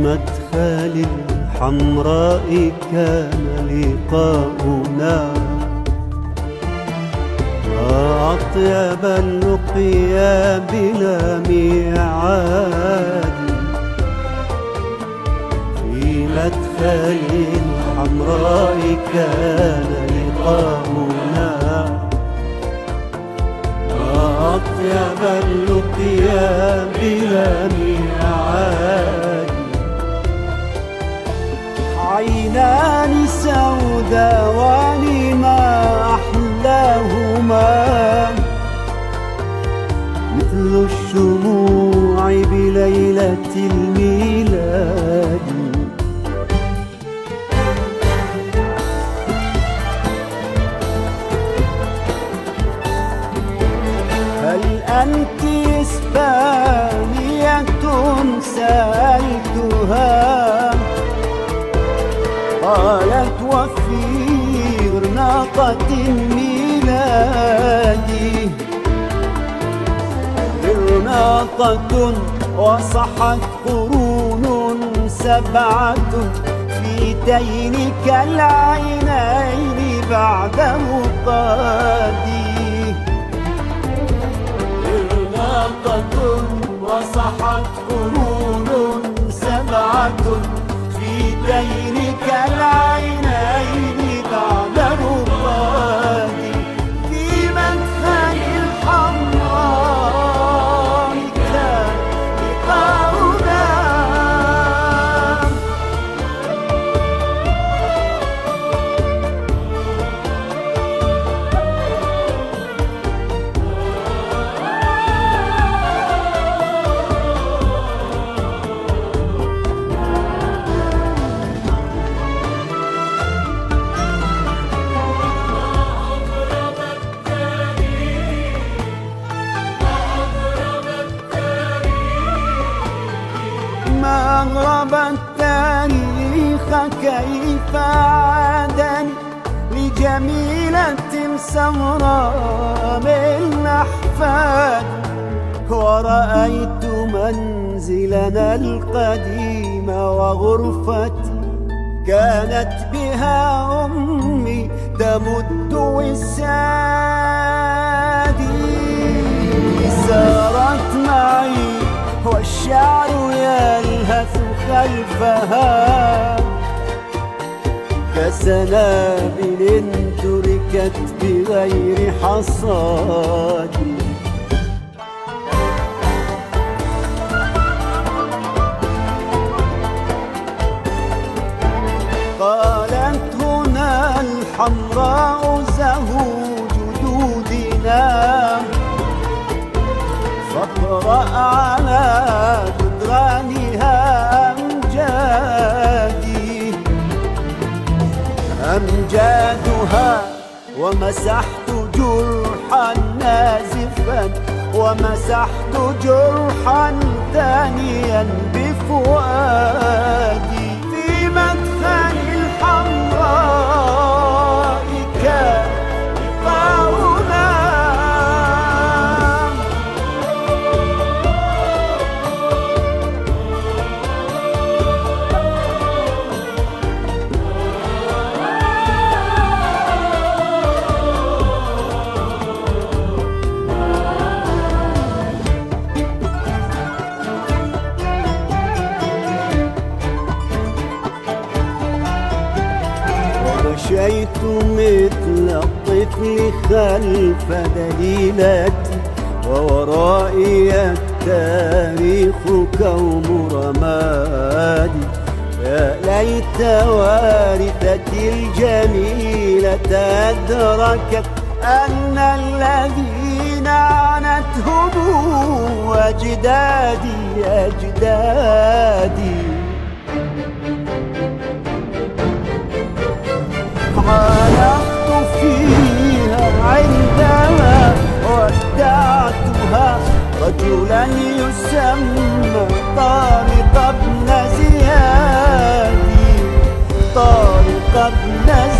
مدخل الحمراء كان لقاؤنا، ما أطيب اللقيا بلا ميعاد. في مدخل الحمراء كان لقاؤنا، ما أطيب اللقيا بلا ميعاد. عينان سوداوان ما أحلاهما، مثل الشموع بليلة الميلاد. هل أنت إسبانية؟ سألتها، قالت وفي غرناطة ميلادي. غرناطة وصحت قرون سبعة في دينك العينين بعد مقادي. غرناطة وصحت قرون سبعة في دينك العينين بعد مقادي. في مدخل الحمراء كان لقاؤنا، ما أغرب التاريخ كيف عادني لجميلة سمراء من أحفاد. ورأيت منزلنا القديم وغرفتي كانت بها أمي تمد وسادي. سارت معي والشعر يلهث خلفها كسنابل تركت بغير حصاد. قالت هنا الحمراء زهو جدودنا، فاقرأ على جدرانها أمجادي. أمجادها ومسحت جرحا نازفا، ومسحت جرحا ثانيا بفؤادي. في مدخل الحمراء كان لقاؤنا، مشيت مثل الطفل خلف دليلتي، وورائي التاريخ كوم رمادي. يا ليت وارثتي الجميلة أدركت أن الذين عنتهم أجدادي أجدادي. عانقت فيها عندما ودعتها رجلا يسمى طارق بن زياد، طارق بن